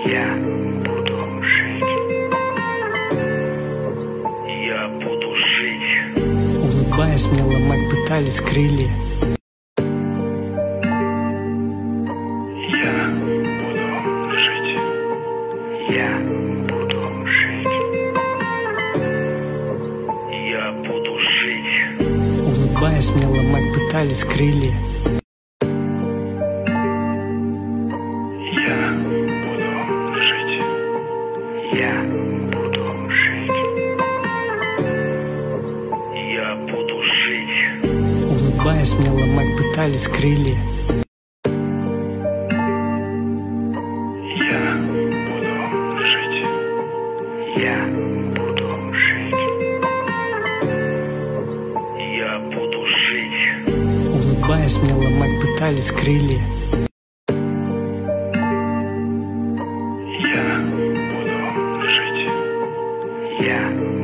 Я буду жить. Я буду жить. Улыбаясь, мне ломать пытались крылья. Я буду жить. Я буду жить. Я буду жить. Улыбаясь, мне ломать пытались крылья. Я буду жить. Я буду жить. Я буду жить. Улыбаясь, мне ломать пытались крылья. Я буду жить. Я буду жить. Я буду жить. Улыбаясь, мне ломать пытались крылья. Я буду жить. Я